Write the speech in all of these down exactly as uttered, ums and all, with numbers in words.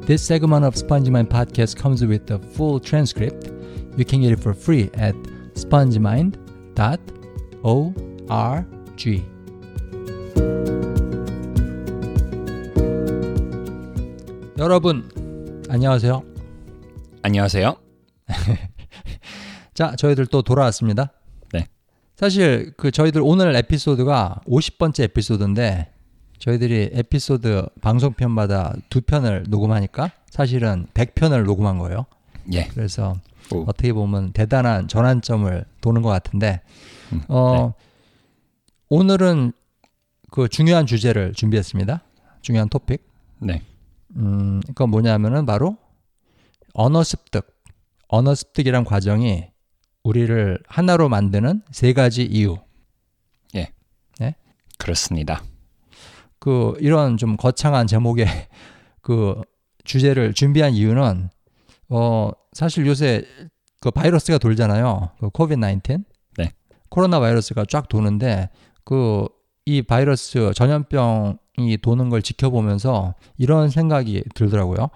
This segment of SpongeMind podcast comes with a full transcript. You can get it for free at spongemind dot org. 여러분 안녕하세요. 안녕하세요. 자, 저희들 또 돌아왔습니다. 네. 사실 그 저희들 오늘 에피소드가 오십 번째 에피소드인데 저희들이 에피소드 방송편마다 두 편을 녹음하니까 사실은 백 편을 녹음한 거예요. 예. 그래서 오. 어떻게 보면 대단한 전환점을 도는 것 같은데 음, 어, 네. 오늘은 그 중요한 주제를 준비했습니다. 중요한 토픽. 네. 음, 그건 뭐냐면은 바로 언어 습득. 언어 습득이란 과정이 우리를 하나로 만드는 세 가지 이유. 예. 네? 그렇습니다. 그 이런 좀 거창한 제목의 그 주제를 준비한 이유는 어 사실 요새 그 바이러스가 돌잖아요. 그 코비드 나인틴. 네. 코로나 바이러스가 쫙 도는데 그 이 바이러스 전염병이 도는 걸 지켜보면서 이런 생각이 들더라고요.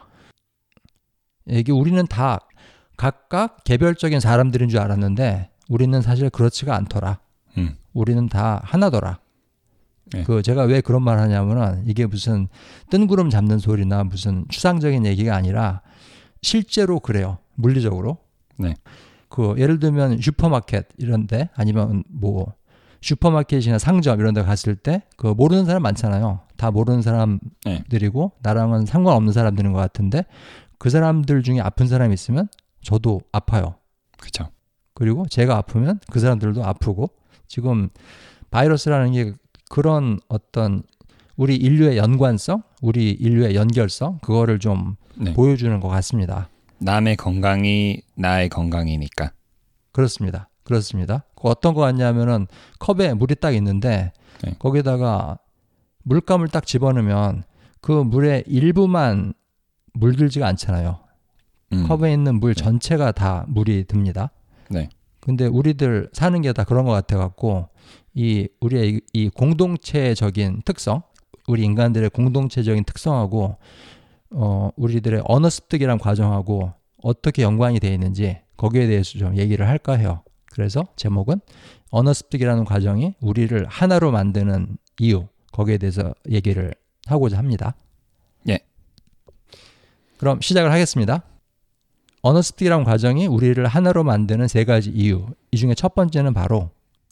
이게 우리는 다 각각 개별적인 사람들인 줄 알았는데 우리는 사실 그렇지가 않더라. 음. 우리는 다 하나더라. 네. 그 제가 왜 그런 말 하냐면은 이게 무슨 뜬구름 잡는 소리나 무슨 추상적인 얘기가 아니라 실제로 그래요. 물리적으로. 네. 그 예를 들면 슈퍼마켓 이런데 아니면 뭐 슈퍼마켓이나 상점 이런 데 갔을 때 그 모르는 사람 많잖아요. 다 모르는 사람들이고 나랑은 상관없는 사람들인 것 같은데 그 사람들 중에 아픈 사람이 있으면 저도 아파요. 그렇죠. 그리고 제가 아프면 그 사람들도 아프고 지금 바이러스라는 게 그런 어떤 우리 인류의 연관성, 우리 인류의 연결성 그거를 좀 네. 보여주는 것 같습니다. 남의 건강이 나의 건강이니까. 그렇습니다. 그렇습니다. 그 어떤 거 같냐면은 컵에 물이 딱 있는데 네. 거기다가 물감을 딱 집어넣으면 그 물의 일부만 물들지가 않잖아요. 음. 컵에 있는 물 네. 전체가 다 물이 듭니다. 네. 근데 우리들 사는 게 다 그런 것 같아 갖고 이 우리의 이, 이 공동체적인 특성, 우리 인간들의 공동체적인 특성하고 어 우리들의 언어 습득이란 과정하고 어떻게 연관이 되어 있는지 거기에 대해서 좀 얘기를 할까 해요. 그래서 제목은 언어 습득이라는 과정이 우리를 하나로 만드는 이유, 거기에 대해서 얘기를 하고자 합니다. 예. 그럼 시작을 하겠습니다. 언어 습득이라는 과정이 우리를 하나로 만드는 세 가지 이유. 이 중에 첫 번째는 바로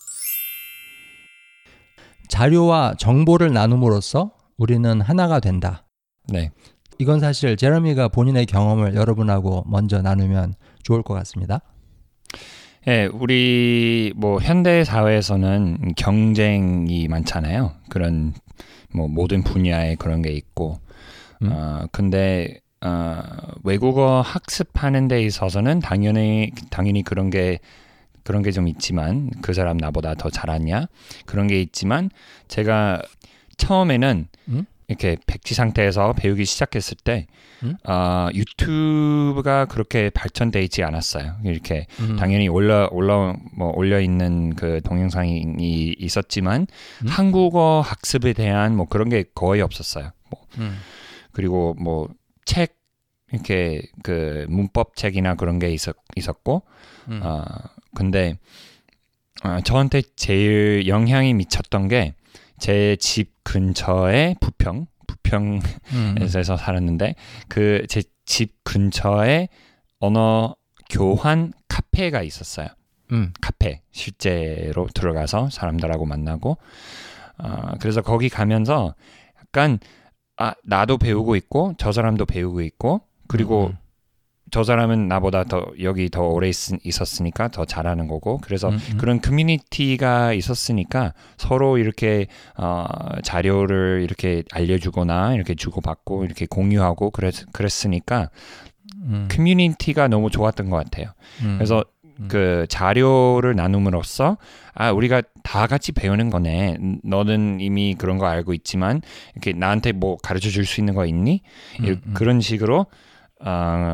자료와 정보를 나눔으로써 우리는 하나가 된다. 네. 이건 사실 제러미가 본인의 경험을 여러분하고 먼저 나누면 좋을 것 같습니다. 예, 우리 뭐 현대 사회에서는 경쟁이 많잖아요. 그런 뭐 모든 분야에 그런 게 있고. 음? 어, 근데 어, 외국어 학습하는 데 있어서는 당연히 당연히 그런 게 그런 게 좀 있지만 그 사람 나보다 더 잘하냐 그런 게 있지만 제가 처음에는 음? 이렇게 백지 상태에서 배우기 시작했을 때 음? 어, 유튜브가 그렇게 발전돼 있지 않았어요. 이렇게 음. 당연히 올라 올라 뭐 올려 있는 그 동영상이 있었지만 음? 한국어 학습에 대한 뭐 그런 게 거의 없었어요. 뭐. 음. 그리고 뭐 책 이렇게 그 문법 책이나 그런 게 있었 있었고 음. 어, 근데 어, 저한테 제일 영향이 미쳤던 게 제 집 근처에 부평 부평에서 음. 살았는데 그 제 집 근처에 언어 교환 카페가 있었어요. 음. 카페 실제로 들어가서 사람들하고 만나고 어, 그래서 거기 가면서 약간 아 나도 배우고 있고 저 사람도 배우고 있고 그리고 음. 저 사람은 나보다 더 여기 더 오래 있, 있었으니까 더 잘하는 거고 그래서 음, 음. 그런 커뮤니티가 있었으니까 서로 이렇게 어, 자료를 이렇게 알려주거나 이렇게 주고받고 이렇게 공유하고 그랬, 그랬으니까 음. 커뮤니티가 너무 좋았던 것 같아요. 음. 그래서 음. 그 자료를 나눔으로써 아 우리가 다 같이 배우는 거네. 너는 이미 그런 거 알고 있지만 이렇게 나한테 뭐 가르쳐 줄 수 있는 거 있니? 음, 음. 그런 식으로 어,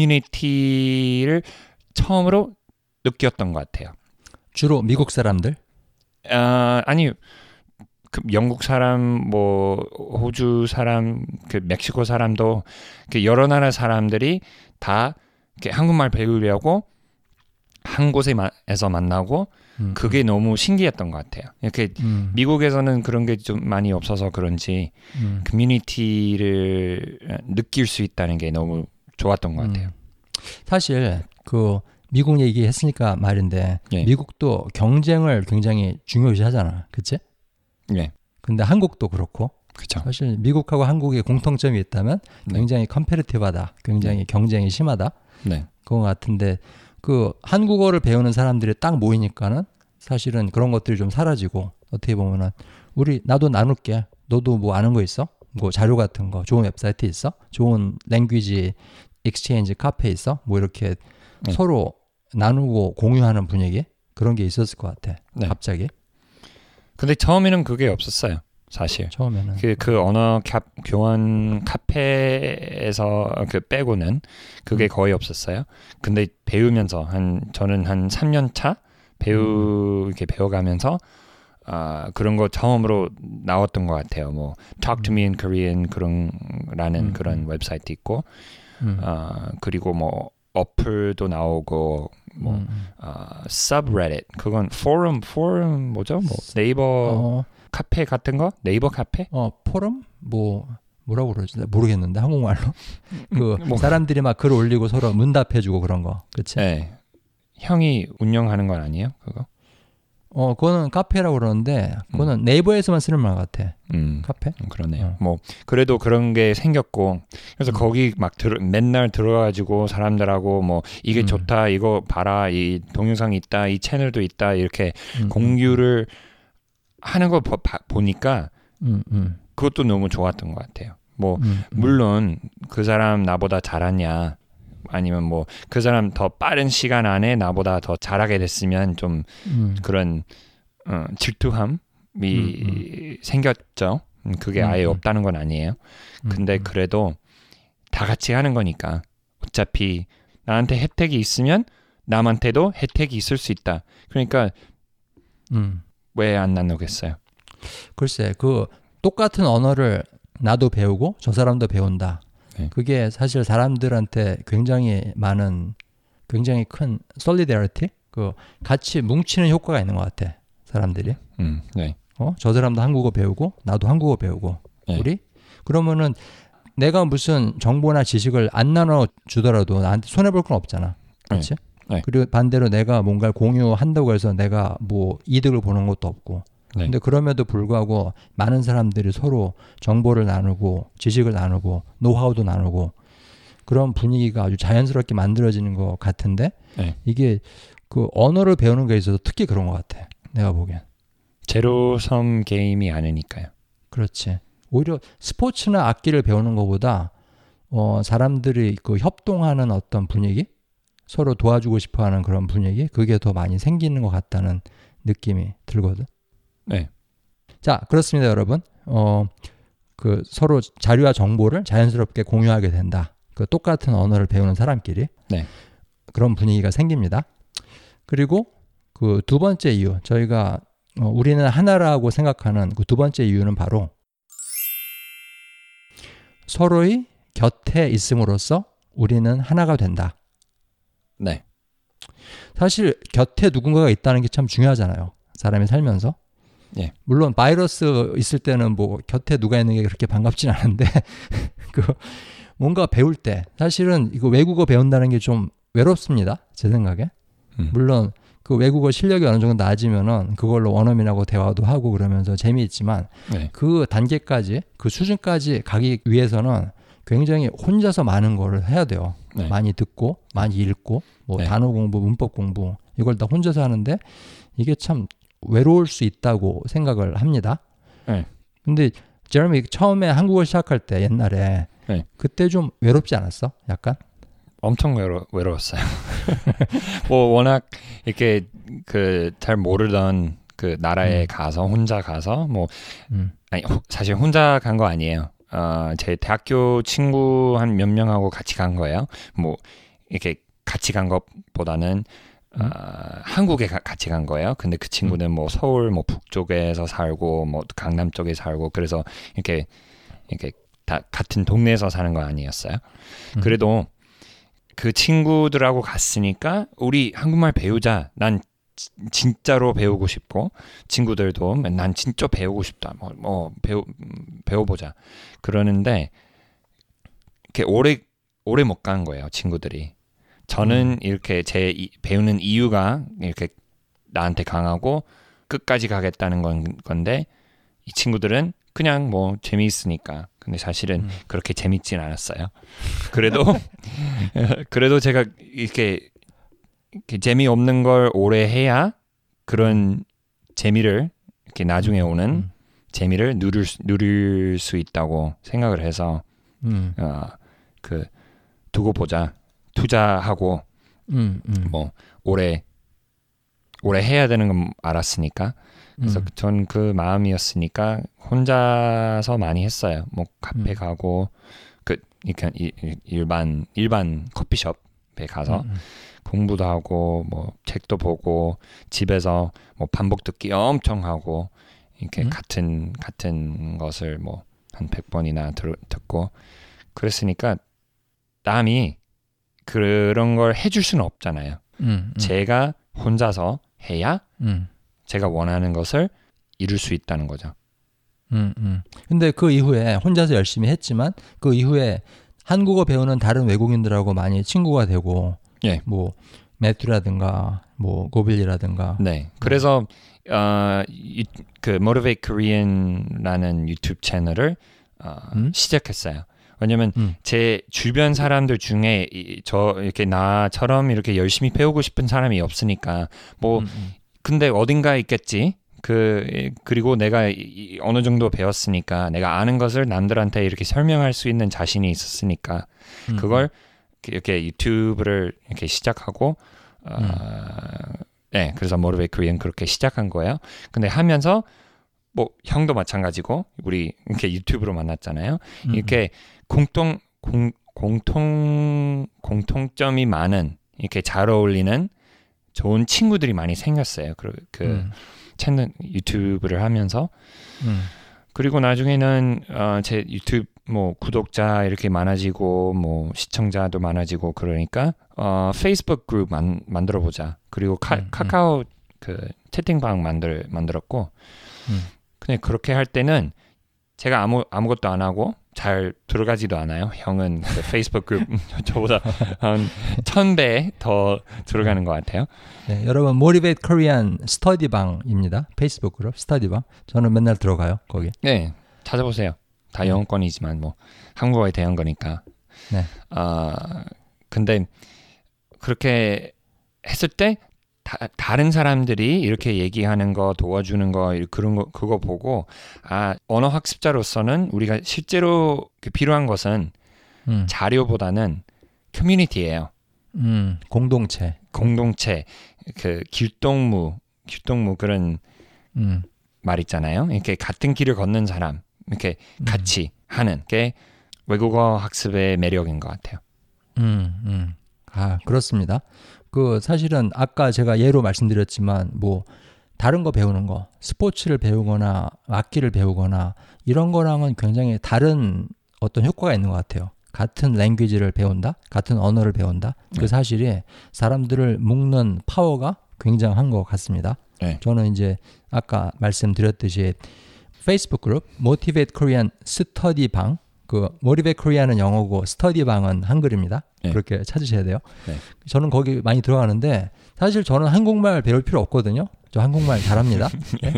커뮤니티를 처음으로 느꼈던 것 같아요. 주로 미국 사람들? 어, 아니 그 영국 사람, 뭐 호주 사람, 그 멕시코 사람도 그 여러 나라 사람들이 다 이렇게 한국말 배우려고 한 곳에서 만나고 음, 그게 음. 너무 신기했던 것 같아요. 이렇게 음. 미국에서는 그런 게 좀 많이 없어서 그런지 음. 커뮤니티를 느낄 수 있다는 게 너무 좋았던 것 같아요. 음. 사실 그 미국 얘기했으니까 말인데 예. 미국도 경쟁을 굉장히 중요시하잖아, 그치? 예. 근데 한국도 그렇고. 그쵸. 사실 미국하고 한국의 공통점이 있다면 굉장히 네. 컴페리티브하다, 굉장히 네. 경쟁이 심하다. 네. 그거 같은데 그 한국어를 배우는 사람들이 딱 모이니까는 사실은 그런 것들이 좀 사라지고 어떻게 보면은 우리 나도 나눌게. 너도 뭐 아는 거 있어? 뭐 자료 같은 거, 좋은 웹사이트 있어? 좋은 랭귀지 익스체인지 카페 있어? 뭐 이렇게 네. 서로 나누고 공유하는 분위기 그런 게 있었을 것 같아. 네. 갑자기. 근데 처음에는 그게 없었어요. 사실. 처음에는 그, 그 언어 캡, 교환 카페에서 그 빼고는 그게 음. 거의 없었어요. 근데 배우면서 한 저는 한 삼 년 차 배우 음. 이렇게 배워가면서 아, 그런 거 처음으로 나왔던 것 같아요. 뭐 Talk to me in Korean 그런 라는 음. 그런 웹사이트 있고 음. 아, 그리고 뭐 어플도 나오고 뭐 음. 아, subreddit 그건 포럼 포럼 뭐죠? 뭐 네이버 어. 카페 같은 거? 네이버 카페? 어, 포럼? 뭐 뭐라고 그러지? 모르겠는데 한국말로. 그 뭐. 사람들이 막 글 올리고 서로 문답해 주고 그런 거. 그치? 네. 형이 운영하는 건 아니에요? 그거? 어, 그거는 카페라고 그러는데 그거는 음. 네이버에서만 쓰는 말 같아. 음. 카페? 그러네요. 어. 뭐 그래도 그런 게 생겼고 그래서 음. 거기 막 들어, 맨날 들어가지고 사람들하고 뭐 이게 음. 좋다, 이거 봐라, 이 동영상 있다, 이 채널도 있다 이렇게 음. 공유를 하는 거 보, 보니까 음, 음. 그것도 너무 좋았던 것 같아요. 뭐 음, 음. 물론 그 사람 나보다 잘하냐 아니면 뭐 그 사람 더 빠른 시간 안에 나보다 더 잘하게 됐으면 좀 음. 그런 어, 질투함이 음, 음. 생겼죠. 그게 아예 음, 없다는 건 아니에요. 근데 그래도 다 같이 하는 거니까 어차피 나한테 혜택이 있으면 남한테도 혜택이 있을 수 있다. 그러니까 음. 왜 안 나누겠어요? 글쎄, 그 똑같은 언어를 나도 배우고 저 사람도 배운다. 네. 그게 사실 사람들한테 굉장히 많은, 굉장히 큰 solidarity, 그 같이 뭉치는 효과가 있는 것 같아. 사람들이. 음, 네. 어, 저 사람도 한국어 배우고 나도 한국어 배우고 네. 우리 그러면은 내가 무슨 정보나 지식을 안 나눠 주더라도 나한테 손해 볼 건 없잖아. 그렇지? 네. 네. 그리고 반대로 내가 뭔가를 공유한다고 해서 내가 뭐 이득을 보는 것도 없고. 네. 근데 그럼에도 불구하고 많은 사람들이 서로 정보를 나누고 지식을 나누고 노하우도 나누고 그런 분위기가 아주 자연스럽게 만들어지는 것 같은데 네. 이게 그 언어를 배우는 게 있어서 특히 그런 것 같아. 내가 보기엔. 제로섬 게임이 아니니까요. 그렇지. 오히려 스포츠나 악기를 배우는 것보다 어, 사람들이 그 협동하는 어떤 분위기, 서로 도와주고 싶어하는 그런 분위기, 그게 더 많이 생기는 것 같다는 느낌이 들거든. 네. 자, 그렇습니다, 여러분. 어, 그 서로 자료와 정보를 자연스럽게 공유하게 된다. 그 똑같은 언어를 배우는 사람끼리 네. 그런 분위기가 생깁니다. 그리고 그 두 번째 이유, 저희가 어, 우리는 하나라고 생각하는 그 두 번째 이유는 바로 서로의 곁에 있음으로써 우리는 하나가 된다. 네. 사실 곁에 누군가가 있다는 게 참 중요하잖아요. 사람이 살면서. 예. 물론 바이러스 있을 때는 뭐 곁에 누가 있는 게 그렇게 반갑진 않은데 그 뭔가 배울 때 사실은 이거 외국어 배운다는 게 좀 외롭습니다. 제 생각에. 음. 물론 그 외국어 실력이 어느 정도 낮으면은 그걸로 원어민하고 대화도 하고 그러면서 재미있지만 네. 그 단계까지 그 수준까지 가기 위해서는 굉장히 혼자서 많은 거를 해야 돼요. 네. 많이 듣고 많이 읽고 뭐 네. 단어 공부, 문법 공부 이걸 다 혼자서 하는데 이게 참 외로울 수 있다고 생각을 합니다. 네. 근데 제레미 처음에 한국어 시작할 때 옛날에 네. 그때 좀 외롭지 않았어? 약간? 엄청 외로, 외로웠어요. 뭐 워낙 이렇게 그 잘 모르던 그 나라에 음. 가서 혼자 가서 뭐 음. 아니 사실 혼자 간 거 아니에요. 어, 제 대학교 친구 한 몇 명하고 같이 간 거예요. 뭐 이렇게 같이 간 것보다는 음. 어, 한국에 가, 같이 간 거예요. 근데 그 친구는 음. 뭐 서울 뭐 북쪽에서 살고 뭐 강남 쪽에 살고 그래서 이렇게 이렇게 다 같은 동네에서 사는 건 아니었어요. 음. 그래도 그 친구들하고 갔으니까 우리 한국말 배우자. 난 지, 진짜로 배우고 싶고 친구들도 난 진짜 배우고 싶다. 뭐, 뭐 배우 배워보자. 그러는데 이렇게 오래 오래 못 간 거예요. 친구들이. 저는 음. 이렇게 제 이, 배우는 이유가 이렇게 나한테 강하고 끝까지 가겠다는 건, 건데 이 친구들은 그냥 뭐 재미있으니까. 근데 사실은 음. 그렇게 재밌진 않았어요. 그래도 그래도 제가 이렇게, 이렇게 재미없는 걸 오래 해야 그런 재미를 이렇게 나중에 오는 음. 재미를 누릴 수, 누릴 수 있다고 생각을 해서 음. 어, 그 두고 보자. 투자하고 음, 음. 뭐 오래 오래 해야 되는 건 알았으니까 그래서 음. 전 그 마음이었으니까 혼자서 많이 했어요. 뭐 카페 음. 가고 그 이렇게 일반 일반 커피숍에 가서 음. 공부도 하고 뭐 책도 보고 집에서 뭐 반복 듣기 엄청 하고 이렇게 음. 같은 같은 것을 뭐 한 백 번이나 들, 듣고 그랬으니까 남이 그런 걸 해줄 수는 없잖아요. 음, 음. 제가 혼자서 해야 음. 제가 원하는 것을 이룰 수 있다는 거죠. 음, 음. 근데 그 이후에 혼자서 열심히 했지만 그 이후에 한국어 배우는 다른 외국인들하고 많이 친구가 되고, 예. 뭐 매튜라든가 뭐 고빌리라든가. 네. 그래서 어, 이, 그 Motivate Korean라는 유튜브 채널을 어, 음? 시작했어요. 왜냐면 음. 제 주변 사람들 중에 이, 저 이렇게 나처럼 이렇게 열심히 배우고 싶은 사람이 없으니까 뭐 음, 음. 근데 어딘가에 있겠지. 그 그리고 내가 이, 어느 정도 배웠으니까 내가 아는 것을 남들한테 이렇게 설명할 수 있는 자신이 있었으니까 음. 그걸 이렇게 유튜브를 이렇게 시작하고 어, 음. 네, 그래서 Motivate Korean 그렇게 시작한 거예요. 근데 하면서 뭐 형도 마찬가지고 우리 이렇게 유튜브로 만났잖아요. 음. 이렇게 공통 공, 공통 공통점이 많은 이렇게 잘 어울리는 좋은 친구들이 많이 생겼어요. 그, 그 음. 채널 유튜브를 하면서 음. 그리고 나중에는 어, 제 유튜브 뭐 구독자 이렇게 많아지고 뭐 시청자도 많아지고 그러니까 어, 페이스북 그룹 만, 만들어 보자. 그리고 카, 음, 카카오 음. 그 채팅방 만들 만들었고. 음. 근데 그렇게 할 때는 제가 아무 아무것도 안 하고 잘 들어가지도 않아요. 형은 그 페이스북 그룹 저보다 한 천 배 더 들어가는 것 같아요. 네, 여러분 Motivate Korean 스터디방입니다. 페이스북 그룹 스터디방. 저는 맨날 들어가요 거기. 네, 찾아보세요. 다 네. 영어권이지만 뭐 한국어에 대한 거니까. 네. 아 어, 근데 그렇게 했을 때. 다, 다른 사람들이 이렇게 얘기하는 거 도와주는 거 그런 거 그거 보고 아 언어 학습자로서는 우리가 실제로 그 필요한 것은 음. 자료보다는 커뮤니티예요. 음, 공동체. 공동체 그 길동무 길동무 그런 음. 말 있잖아요. 이렇게 같은 길을 걷는 사람 이렇게 음. 같이 하는 게 외국어 학습의 매력인 것 같아요. 음, 음. 아 그렇습니다. 그 사실은 아까 제가 예로 말씀드렸지만 뭐 다른 거 배우는 거, 스포츠를 배우거나 악기를 배우거나 이런 거랑은 굉장히 다른 어떤 효과가 있는 것 같아요. 같은 랭귀지를 배운다, 같은 언어를 배운다. 네. 그 사실이 사람들을 묶는 파워가 굉장한 것 같습니다. 네. 저는 이제 아까 말씀드렸듯이 페이스북 그룹 Motivate Korean 스터디 방, 그 Motivate Korean은 영어고 스터디 방은 한글입니다. 네. 그렇게 찾으셔야 돼요. 네. 저는 거기 많이 들어가는데 사실 저는 한국말 배울 필요 없거든요. 저 한국말 잘합니다. 네?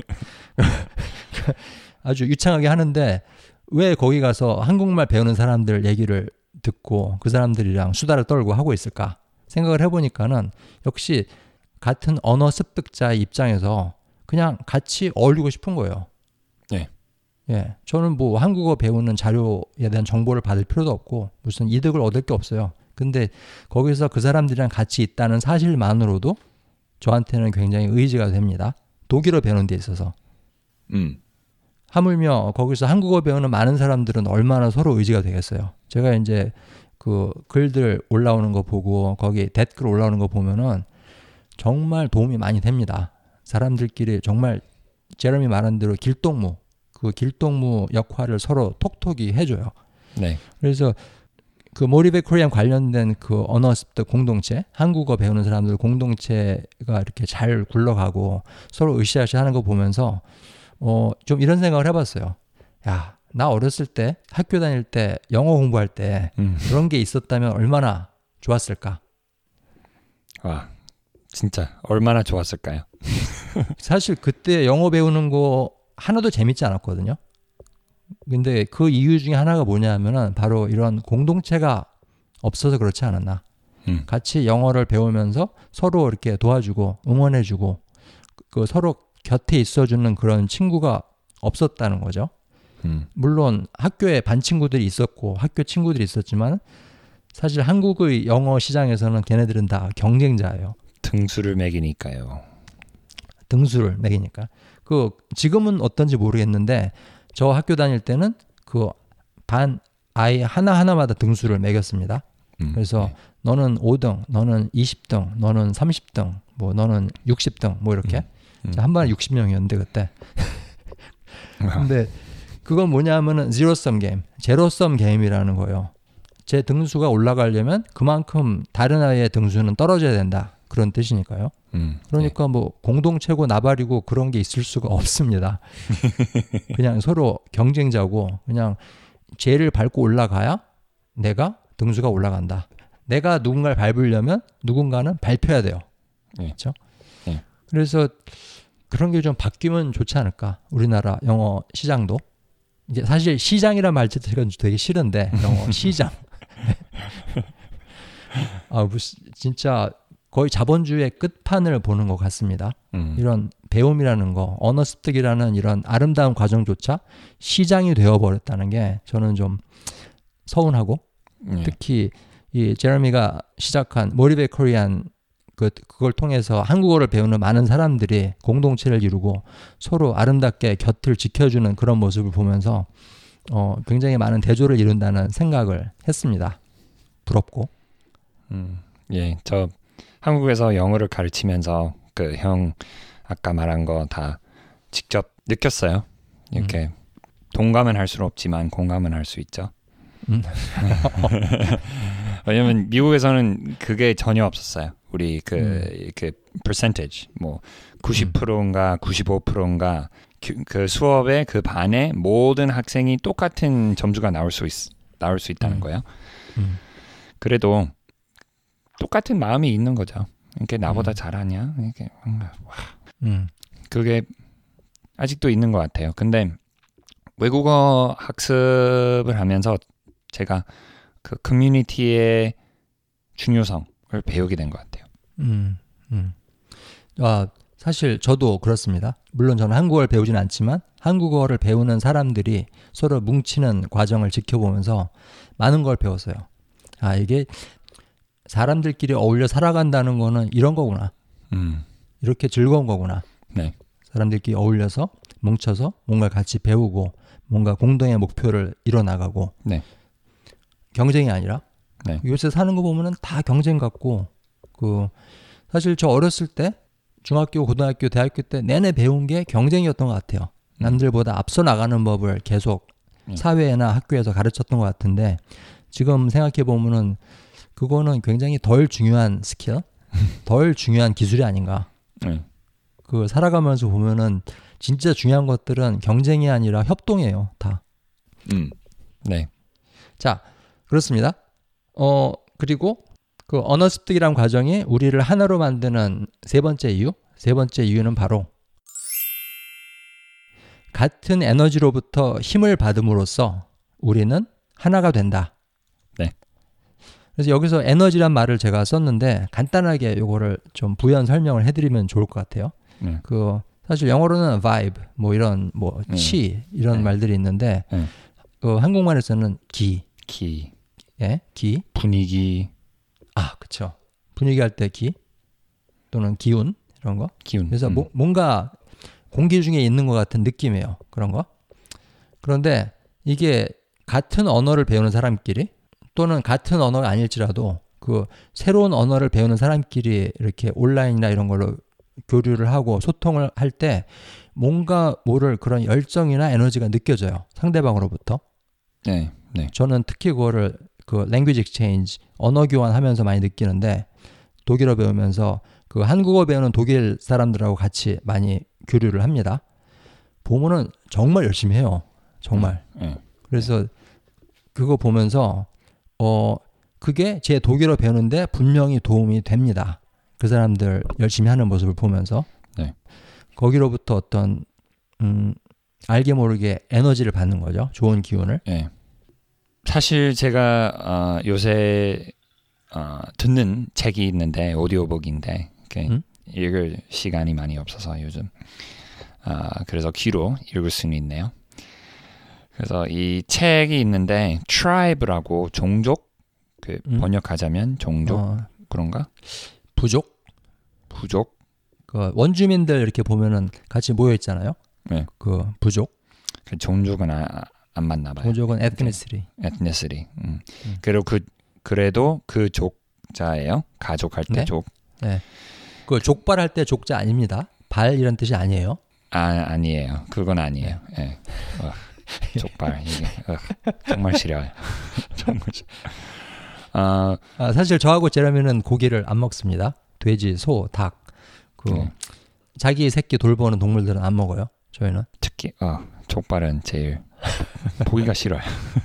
아주 유창하게 하는데 왜 거기 가서 한국말 배우는 사람들 얘기를 듣고 그 사람들이랑 수다를 떨고 하고 있을까 생각을 해보니까는 역시 같은 언어 습득자의 입장에서 그냥 같이 어울리고 싶은 거예요. 네. 예, 저는 뭐 한국어 배우는 자료에 대한 정보를 받을 필요도 없고 무슨 이득을 얻을 게 없어요. 근데 거기서 그 사람들이랑 같이 있다는 사실만으로도 저한테는 굉장히 의지가 됩니다. 독일어 배우는 데 있어서. 음. 하물며 거기서 한국어 배우는 많은 사람들은 얼마나 서로 의지가 되겠어요. 제가 이제 그 글들 올라오는 거 보고 거기 댓글 올라오는 거 보면은 정말 도움이 많이 됩니다. 사람들끼리 정말 제레미 말한 대로 길동무, 그 길동무 역할을 서로 톡톡이 해줘요. 네. 그래서 그 모리베 코리안 관련된 그 언어 습득 공동체, 한국어 배우는 사람들 공동체가 이렇게 잘 굴러가고 서로 으쌰으쌰 하는 거 보면서 어, 좀 이런 생각을 해봤어요. 야, 나 어렸을 때 학교 다닐 때 영어 공부할 때 음. 그런 게 있었다면 얼마나 좋았을까? 와, 진짜 얼마나 좋았을까요? 사실 그때 영어 배우는 거 하나도 재밌지 않았거든요. 근데 그 이유 중에 하나가 뭐냐면은 바로 이런 공동체가 없어서 그렇지 않았나. 음. 같이 영어를 배우면서 서로 이렇게 도와주고 응원해주고 그 서로 곁에 있어주는 그런 친구가 없었다는 거죠. 음. 물론 학교에 반 친구들이 있었고 학교 친구들이 있었지만 사실 한국의 영어 시장에서는 걔네들은 다 경쟁자예요. 등수를 매기니까요. 등수를 매기니까. 그 지금은 어떤지 모르겠는데 저 학교 다닐 때는 그 반 아이 하나하나마다 등수를 매겼습니다. 음. 그래서 네. 너는 오 등, 너는 이십 등, 너는 삼십 등, 뭐 너는 육십 등 뭐 이렇게. 음. 음. 한 반에 육십 명이었는데 그때. 근데 그건 뭐냐면은 제로섬 게임, 제로섬 게임이라는 거예요. 제 등수가 올라가려면 그만큼 다른 아이의 등수는 떨어져야 된다. 그런 뜻이니까요. 음. 그러니까 네. 뭐 공동체고 나발이고 그런 게 있을 수가 없습니다. 그냥 서로 경쟁자고 그냥 쟤를 밟고 올라가야 내가 등수가 올라간다. 내가 누군가를 밟으려면 누군가는 밟혀야 돼요. 네. 그렇죠? 네. 그래서 그런 게 좀 바뀌면 좋지 않을까? 우리나라 영어 시장도. 이제 사실 시장이란 말 자체가 되게 싫은데 영어 시장. 아, 무슨 진짜 거의 자본주의의 끝판을 보는 것 같습니다. 음. 이런 배움이라는 거, 언어 습득이라는 이런 아름다운 과정조차 시장이 되어버렸다는 게 저는 좀 서운하고 네. 특히 이 제레미가 시작한 모리베 코리안 그, 그걸 통해서 한국어를 배우는 많은 사람들이 공동체를 이루고 서로 아름답게 곁을 지켜주는 그런 모습을 보면서 어, 굉장히 많은 대조를 이룬다는 생각을 했습니다. 부럽고. 음. 예, 저 한국에서 영어를 가르치면서 그 형 아까 말한 거 다 직접 느꼈어요. 이렇게 음. 동감은 할 수는 없지만 공감은 할 수 있죠. 음. 왜냐면 미국에서는 그게 전혀 없었어요. 우리 그, 음. 그 percentage 뭐 구십 퍼센트인가 구십오 퍼센트인가 그, 그 수업에 그 반에 모든 학생이 똑같은 점수가 나올 수 있, 나올 수 있다는 음. 거예요. 음. 그래도 똑같은 마음이 있는 거죠. 이렇게 나보다 음. 잘하냐? 이렇게 와. 음. 그게 아직도 있는 것 같아요. 근데 외국어 학습을 하면서 제가 그 커뮤니티의 중요성을 배우게 된 것 같아요. 음. 음. 아, 사실 저도 그렇습니다. 물론 저는 한국어를 배우진 않지만 한국어를 배우는 사람들이 서로 뭉치는 과정을 지켜보면서 많은 걸 배웠어요. 아, 이게 사람들끼리 어울려 살아간다는 거는 이런 거구나. 음. 이렇게 즐거운 거구나. 네. 사람들끼리 어울려서 뭉쳐서 뭔가 같이 배우고 뭔가 공동의 목표를 이뤄나가고 네. 경쟁이 아니라 네. 요새 사는 거 보면은 다 경쟁 같고 그 사실 저 어렸을 때 중학교, 고등학교, 대학교 때 내내 배운 게 경쟁이었던 것 같아요. 남들보다 앞서 나가는 법을 계속 음. 사회나 학교에서 가르쳤던 것 같은데 지금 생각해 보면은 그거는 굉장히 덜 중요한 스킬, 덜 중요한 기술이 아닌가. 네. 그 살아가면서 보면은 진짜 중요한 것들은 경쟁이 아니라 협동이에요, 다. 음. 네. 자, 그렇습니다. 어, 그리고 그 언어 습득이란 과정이 우리를 하나로 만드는 세 번째 이유, 세 번째 이유는 바로 같은 에너지로부터 힘을 받음으로써 우리는 하나가 된다. 네. 그래서 여기서 에너지란 말을 제가 썼는데 간단하게 이거를 좀 부연 설명을 해드리면 좋을 것 같아요. 네. 그 사실 영어로는 vibe, 뭐 이런 뭐 네. 치 이런 네. 말들이 있는데 네. 그 한국말에서는 기, 기, 예, 기. 분위기, 아, 그렇죠. 분위기 할 때 기 또는 기운 이런 거. 기운. 그래서 음. 뭐, 뭔가 공기 중에 있는 것 같은 느낌이에요. 그런 거. 그런데 이게 같은 언어를 배우는 사람끼리 또는 같은 언어가 아닐지라도 그 그 새로운 언어를 배우는 사람끼리 이렇게 온라인이나 이런 걸로 교류를 하고 소통을 할 때 뭔가 모를 그런 열정이나 에너지가 느껴져요. 상대방으로부터. 네, 네. 저는 특히 그거를 그 language exchange, 언어 교환하면서 많이 느끼는데 독일어 배우면서 그 한국어 배우는 독일 사람들하고 같이 많이 교류를 합니다. 보면은 정말 열심히 해요. 정말. 네, 네. 그래서 그거 보면서 어 그게 제 독일어 배우는데 분명히 도움이 됩니다. 그 사람들 열심히 하는 모습을 보면서 네. 거기로부터 어떤 음, 알게 모르게 에너지를 받는 거죠. 좋은 기운을. 네. 사실 제가 어, 요새 어, 듣는 책이 있는데 오디오북인데 음? 읽을 시간이 많이 없어서 요즘 어, 그래서 귀로 읽을 수는 있네요. 그래서 이 책이 있는데 tribe라고 종족 그 음? 번역하자면 종족 어, 그런가? 부족. 부족? 그 원주민들 이렇게 보면은 같이 모여 있잖아요. 네. 그 부족. 그 종족은 아, 안 맞나 봐요. 종족은 ethnicity. ethnicity. 음. 음. 그리고 그 그래도 그 족자예요. 가족할 때 네? 족. 네. 그 족발할 때 족자 아닙니다. 발 이런 뜻이 아니에요. 아 아니에요. 그건 아니에요. 예. 네. 어, 족발 이게 어, 정말 싫어요. 정말 싫어. 어, 아, 사실 저하고 제레미는 고기를 안 먹습니다. 돼지, 소, 닭. 그 네. 자기 새끼 돌보는 동물들은 안 먹어요. 저희는. 특히 어, 족발은 제일 보기가 싫어요.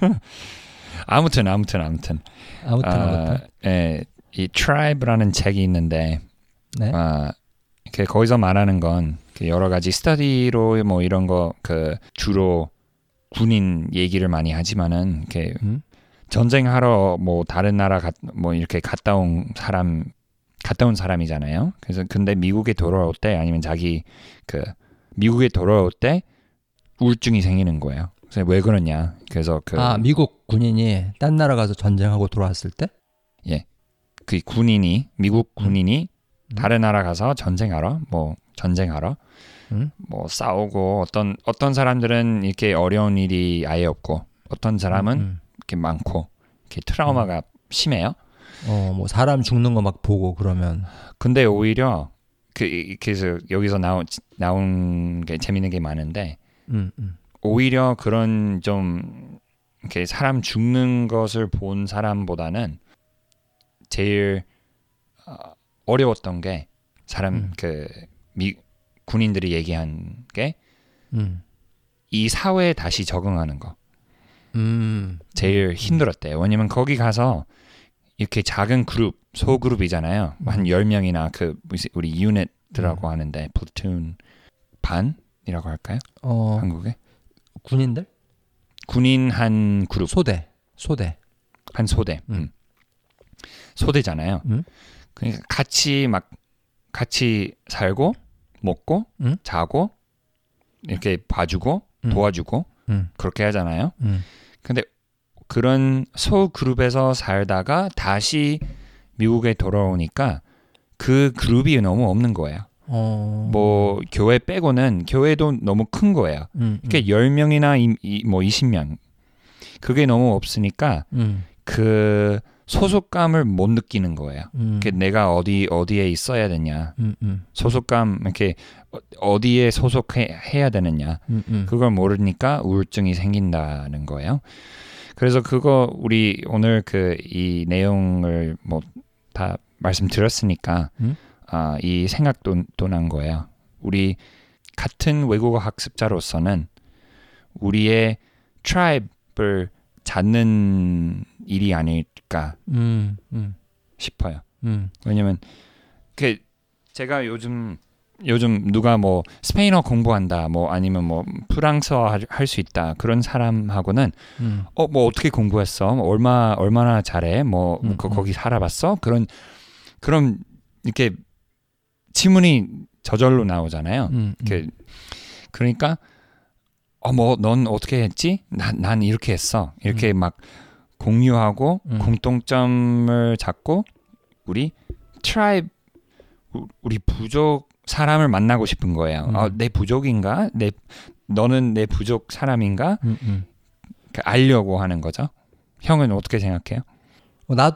아무튼 아무튼 아무튼. 아무튼 아, 아무튼. 예, 이 tribe라는 책이 있는데 네. 아, 그 거기서 말하는 건 그 여러 가지 스터디로 뭐 이런 거 그 주로 군인 얘기를 많이 하지만은 이렇게 음? 전쟁하러 뭐 다른 나라 가, 뭐 이렇게 갔다 온 사람 갔다 온 사람이잖아요. 그래서 근데 미국에 돌아올 때 아니면 자기 그 미국에 돌아올 때 우울증이 생기는 거예요. 그래서 왜 그러냐? 그래서 그 아, 미국 군인이 딴 나라 가서 전쟁하고 돌아왔을 때? 예. 그 군인이 미국 군인이 음. 다른 나라 가서 전쟁하러 뭐 전쟁하러 음? 뭐 싸우고 어떤 어떤 사람들은 이렇게 어려운 일이 아예 없고 어떤 사람은 음, 이렇게 많고 이렇게 트라우마가 심해요. 어, 뭐 사람 죽는 거 막 보고 그러면. 근데 오히려 그 그래서 여기서 나온 나온 게 재밌는 게 많은데 음, 음. 오히려 그런 좀 이렇게 사람 죽는 것을 본 사람보다는 제일 어, 어려웠던 게 사람 음. 그 미, 군인들이 얘기한 게 이 음. 사회에 다시 적응하는 거 음. 제일 힘들었대요. 왜냐면 거기 가서 이렇게 작은 그룹 소그룹이잖아요. 음. 한 열 명이나 그 우리 유닛이라고 음. 하는데 플투운 반이라고 할까요? 어, 한국에 군인들? 군인 한 그룹 소대. 소대. 한 소대 음. 음. 소대잖아요. 음. 그러니까 같이 막 같이 살고 먹고 음? 자고 이렇게 봐주고 음. 도와주고 음. 그렇게 하잖아요. 음. 근데 그런 소그룹에서 살다가 다시 미국에 돌아오니까 그 그룹이 너무 없는 거예요. 어. 뭐 교회 빼고는 교회도 너무 큰 거예요. 음. 그러니까 열 명이나 이, 이, 뭐 이십 명 그게 너무 없으니까 음. 그 소속감을 못 느끼는 거예요. 음. 그러니까 내가 어디 어디에 있어야 되냐, 음. 음. 소속감 이렇게 어- 어디에 소속해야 되느냐, 음. 음. 그걸 모르니까 우울증이 생긴다는 거예요. 그래서 그거 우리 오늘 그 이 내용을 뭐 다 말씀드렸으니까 음? 아, 이 생각도 또 난 거예요. 우리 같은 외국어 학습자로서는 우리의 트라이브를 찾는 일이 아닐까 음. 음. 싶어요. 음. 왜냐면 그 제가 요즘 요즘 누가 뭐 스페인어 공부한다 뭐 아니면 뭐 프랑스어 할 수 있다 그런 사람하고는 음. 어 뭐 어떻게 공부했어? 뭐 얼마 얼마나 잘해? 뭐 음, 거, 음. 거기 살아봤어? 그런 그런 이렇게 질문이 저절로 나오잖아요. 음. 그 그러니까 어 뭐 넌 어떻게 했지? 난 난 이렇게 했어. 이렇게 막 공유하고 음. 공통점을 잡고 우리 트라이브 우리 부족 사람을 만나고 싶은 거예요. 음. 아, 내 부족인가? 내 너는 내 부족 사람인가? 음. 음. 그 알려고 하는 거죠. 형은 어떻게 생각해요? 어, 나도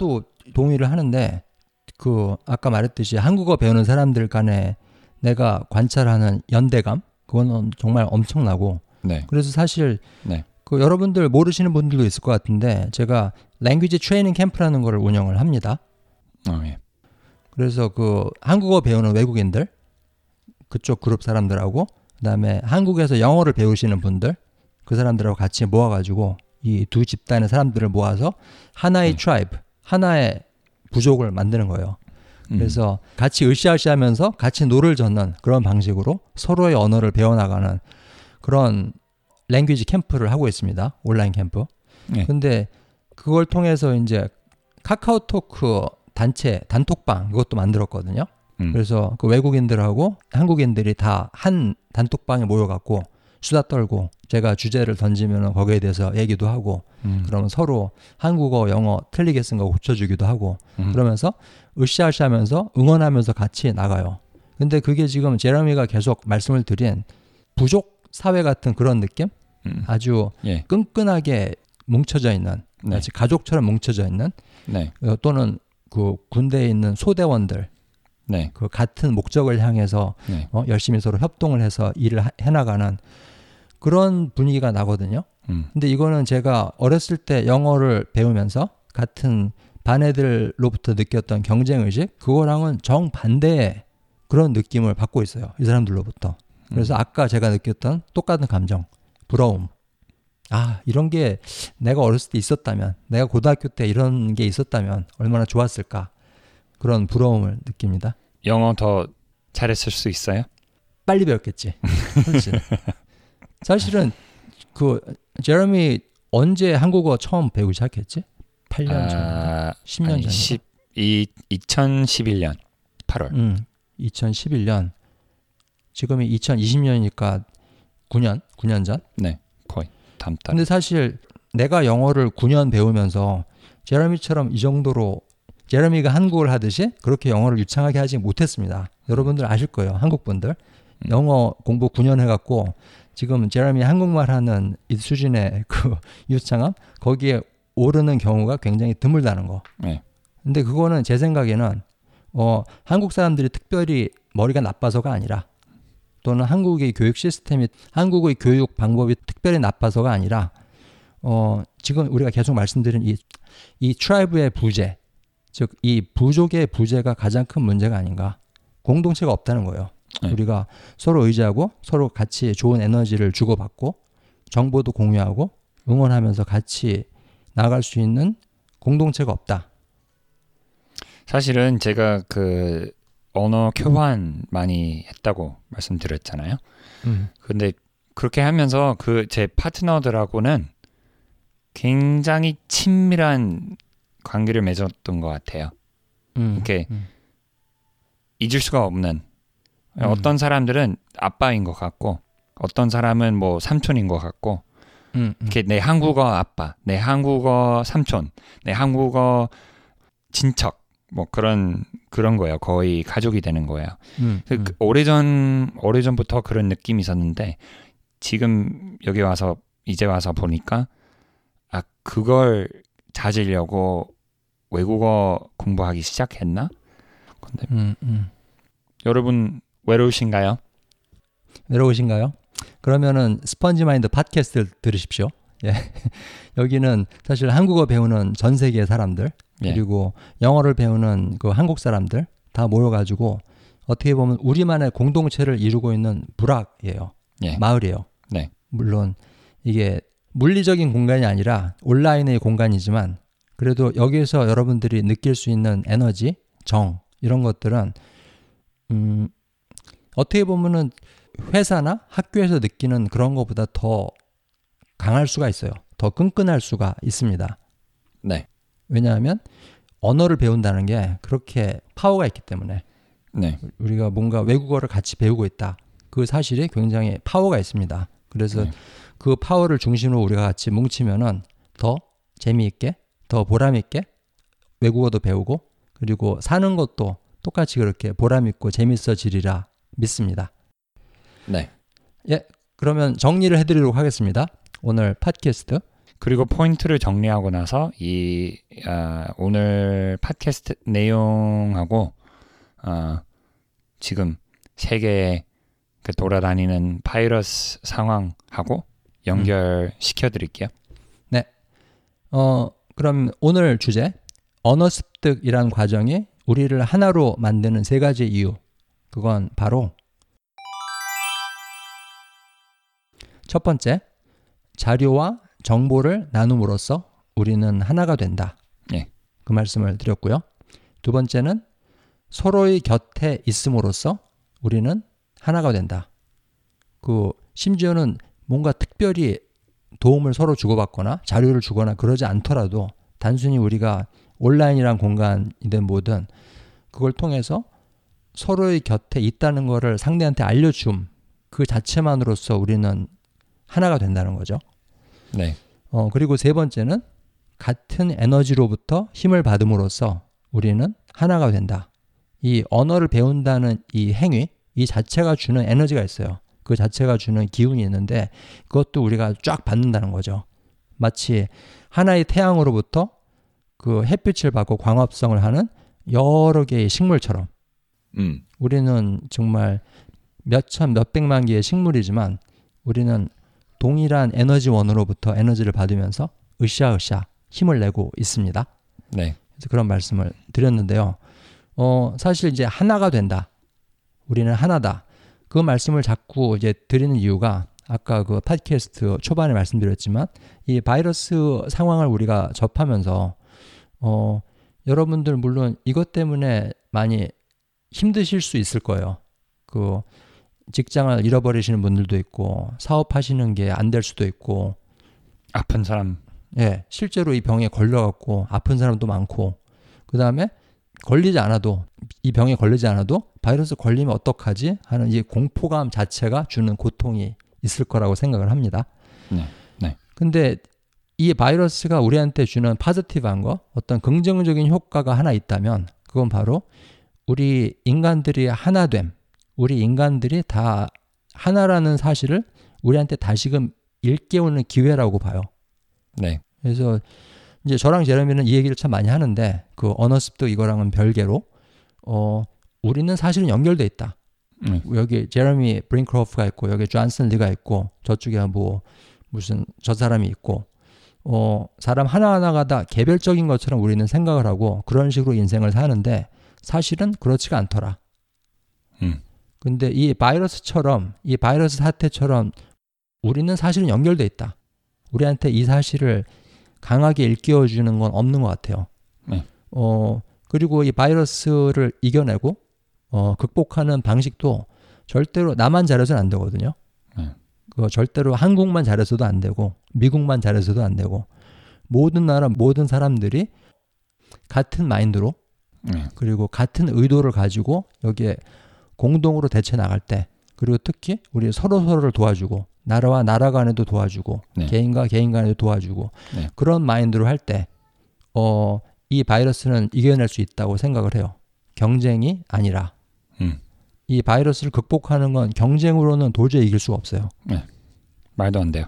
동의를 하는데 그 아까 말했듯이 한국어 배우는 사람들 간에 내가 관찰하는 연대감 그거는 정말 엄청나고 네. 그래서 사실 네. 그 여러분들 모르시는 분들도 있을 것 같은데 제가 랭귀지 트레이닝 캠프라는 거를 운영을 합니다. 어, 예. 그래서 그 한국어 배우는 외국인들 그쪽 그룹 사람들하고 그다음에 한국에서 영어를 배우시는 분들 그 사람들하고 같이 모아가지고 이 두 집단의 사람들을 모아서 하나의 네. 트라이브 하나의 부족을 만드는 거예요. 음. 그래서 같이 으쌰으쌰하면서 같이 노를 젓는 그런 방식으로 서로의 언어를 배워나가는 그런 랭귀지 캠프를 하고 있습니다. 온라인 캠프. 네. 근데 그걸 통해서 이제 카카오토크 단체 단톡방 이것도 만들었거든요. 음. 그래서 그 외국인들하고 한국인들이 다 한 단톡방에 모여갖고 수다 떨고 제가 주제를 던지면 거기에 대해서 얘기도 하고 음. 그러면 서로 한국어, 영어 틀리게 쓴 거 고쳐주기도 하고 음. 그러면서 으쌰으쌰하면서 응원하면서 같이 나가요. 근데 그게 지금 제러미가 계속 말씀을 드린 부족 사회 같은 그런 느낌? 음. 아주 예. 끈끈하게 뭉쳐져 있는 네. 마치 가족처럼 뭉쳐져 있는 네. 어, 또는 그 군대에 있는 소대원들 네. 그 같은 목적을 향해서 네. 어, 열심히 서로 협동을 해서 일을 하, 해나가는 그런 분위기가 나거든요. 음. 근데 이거는 제가 어렸을 때 영어를 배우면서 같은 반 애들로부터 느꼈던 경쟁의식 그거랑은 정반대의 그런 느낌을 받고 있어요. 이 사람들로부터. 그래서 음. 아까 제가 느꼈던 똑같은 감정, 부러움. 아, 이런 게 내가 어렸을 때 있었다면, 내가 고등학교 때 이런 게 있었다면 얼마나 좋았을까. 그런 부러움을 느낍니다. 영어 더 잘했을 수 있어요? 빨리 배웠겠지. 훨씬. 사실은 그 제러미 언제 한국어 처음 배우기 시작했지? 팔 년 전, 아, 십 년 전. 이천십일 년 팔월. 음, 이천십일 년. 지금이 이천이십 년이니까 구 년, 구 년 전. 네, 거의 다음 달. 근데 사실 내가 영어를 구 년 배우면서 제러미처럼 이 정도로 제러미가 한국어를 하듯이 그렇게 영어를 유창하게 하지 못했습니다. 여러분들 아실 거예요. 한국 분들. 음. 영어 공부 구 년 해갖고 지금 제러미 한국말 하는 이 수준의 그 유창함 거기에 오르는 경우가 굉장히 드물다는 거. 네. 근데 그거는 제 생각에는 어, 한국 사람들이 특별히 머리가 나빠서가 아니라 또는 한국의 교육 시스템이 한국의 교육 방법이 특별히 나빠서가 아니라 어, 지금 우리가 계속 말씀드린 이, 이 트라이브의 부재 즉 이 부족의 부재가 가장 큰 문제가 아닌가. 공동체가 없다는 거예요. 네. 우리가 서로 의지하고 서로 같이 좋은 에너지를 주고받고 정보도 공유하고 응원하면서 같이 나아갈 수 있는 공동체가 없다. 사실은 제가 그 언어 교환 많이 했다고 말씀드렸잖아요. 음. 근데 그렇게 하면서 그 제 파트너들하고는 굉장히 친밀한 관계를 맺었던 것 같아요. 음. 이렇게 음. 잊을 수가 없는. 음. 어떤 사람들은 아빠인 것 같고, 어떤 사람은 뭐 삼촌인 것 같고, 음, 음. 이렇게 내 한국어 아빠, 내 한국어 삼촌, 내 한국어 친척, 뭐 그런 그런 거예요. 거의 가족이 되는 거예요. 음, 그 음. 오래전 오래전부터 그런 느낌이 있었는데 지금 여기 와서 이제 와서 보니까 아 그걸 찾으려고 외국어 공부하기 시작했나? 근데 음, 음. 여러분 외로우신가요? 외로우신가요? 그러면은 스펀지 마인드 팟캐스트를 들으십시오. 예. 여기는 사실 한국어 배우는 전 세계 사람들 예. 그리고 영어를 배우는 그 한국 사람들 다 모여가지고 어떻게 보면 우리만의 공동체를 이루고 있는 부락이에요. 예. 마을이에요. 네. 물론 이게 물리적인 공간이 아니라 온라인의 공간이지만 그래도 여기에서 여러분들이 느낄 수 있는 에너지, 정 이런 것들은 음, 어떻게 보면은 회사나 학교에서 느끼는 그런 것보다 더 강할 수가 있어요. 더 끈끈할 수가 있습니다. 네. 왜냐하면 언어를 배운다는 게 그렇게 파워가 있기 때문에 네. 우리가 뭔가 외국어를 같이 배우고 있다. 그 사실이 굉장히 파워가 있습니다. 그래서 네. 그 파워를 중심으로 우리가 같이 뭉치면은 더 재미있게, 더 보람있게 외국어도 배우고 그리고 사는 것도 똑같이 그렇게 보람있고 재밌어지리라 믿습니다. 네. 예, 그러면 정리를 해드리도록 하겠습니다. 오늘 팟캐스트 그리고 포인트를 정리하고 나서 이 어, 오늘 팟캐스트 내용하고 어, 지금 세계에 그 돌아다니는 바이러스 상황하고 연결시켜 드릴게요. 네. 어, 그럼 오늘 주제 언어 습득이란 과정이 우리를 하나로 만드는 세 가지 이유. 그건 바로 첫 번째, 자료와 정보를 나눔으로써 우리는 하나가 된다. 네. 그 말씀을 드렸고요. 두 번째는 서로의 곁에 있음으로써 우리는 하나가 된다. 그 심지어는 뭔가 특별히 도움을 서로 주고받거나 자료를 주거나 그러지 않더라도 단순히 우리가 온라인이란 공간이든 뭐든 그걸 통해서 서로의 곁에 있다는 거를 상대한테 알려줌 그 자체만으로써 우리는 하나가 된다는 거죠. 네. 어, 그리고 세 번째는 같은 에너지로부터 힘을 받음으로써 우리는 하나가 된다. 이 언어를 배운다는 이 행위, 이 자체가 주는 에너지가 있어요. 그 자체가 주는 기운이 있는데 그것도 우리가 쫙 받는다는 거죠. 마치 하나의 태양으로부터 그 햇빛을 받고 광합성을 하는 여러 개의 식물처럼 음. 우리는 정말 몇천, 몇백만 개의 식물이지만 우리는 동일한 에너지원으로부터 에너지를 받으면서 으쌰으쌰 힘을 내고 있습니다. 네. 그래서 그런 말씀을 드렸는데요. 어, 사실 이제 하나가 된다. 우리는 하나다. 그 말씀을 자꾸 이제 드리는 이유가 아까 그 팟캐스트 초반에 말씀드렸지만 이 바이러스 상황을 우리가 접하면서 어, 여러분들 물론 이것 때문에 많이 힘드실 수 있을 거예요. 그 직장을 잃어버리시는 분들도 있고 사업하시는 게 안 될 수도 있고 아픈 사람 예, 실제로 이 병에 걸려갖고 아픈 사람도 많고 그 다음에 걸리지 않아도 이 병에 걸리지 않아도 바이러스 걸리면 어떡하지 하는 이 공포감 자체가 주는 고통이 있을 거라고 생각을 합니다. 네. 네. 근데 이 바이러스가 우리한테 주는 파지티브한 거 어떤 긍정적인 효과가 하나 있다면 그건 바로 우리 인간들이 하나됨 우리 인간들이 다 하나라는 사실을 우리한테 다시금 일깨우는 기회라고 봐요. 네. 그래서 이제 저랑 제레미는 이 얘기를 참 많이 하는데 그 언어 습득 이거랑은 별개로 어 우리는 사실은 연결돼 있다. 음. 여기 제레미 브링크로프가 있고 여기 존슨 리가 있고 저쪽에 뭐 무슨 저 사람이 있고 어 사람 하나하나가 다 개별적인 것처럼 우리는 생각을 하고 그런 식으로 인생을 사는데 사실은 그렇지가 않더라. 음. 근데 이 바이러스처럼 이 바이러스 사태처럼 우리는 사실은 연결돼 있다. 우리한테 이 사실을 강하게 일깨워주는 건 없는 것 같아요. 네. 어 그리고 이 바이러스를 이겨내고 어, 극복하는 방식도 절대로 나만 잘해서는 안 되거든요. 네. 그 절대로 한국만 잘해서도 안 되고 미국만 잘해서도 안 되고 모든 나라 모든 사람들이 같은 마인드로 네. 그리고 같은 의도를 가지고 여기에 공동으로 대처해 나갈 때 그리고 특히 우리 서로 서로를 도와주고 나라와 나라 간에도 도와주고 네. 개인과 개인 간에도 도와주고 네. 그런 마인드로 할 때 어, 이 바이러스는 이겨낼 수 있다고 생각을 해요. 경쟁이 아니라 음. 이 바이러스를 극복하는 건 경쟁으로는 도저히 이길 수가 없어요. 네. 말도 안 돼요.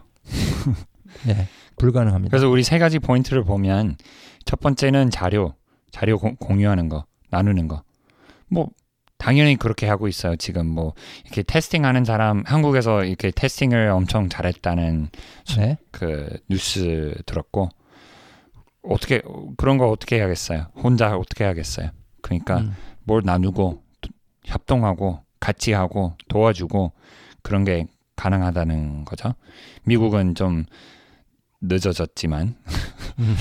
네, 불가능합니다. 그래서 우리 세 가지 포인트를 보면 첫 번째는 자료, 자료 공, 공유하는 거, 나누는 거. 뭐 당연히 그렇게 하고 있어요. 지금 뭐 이렇게 테스팅하는 사람 한국에서 이렇게 테스팅을 엄청 잘했다는 네. 그 뉴스 들었고 어떻게 그런 거 어떻게 해야겠어요? 혼자 어떻게 해야겠어요? 그러니까 음. 뭘 나누고 협동하고 같이 하고 도와주고 그런 게 가능하다는 거죠. 미국은 좀 늦어졌지만 음.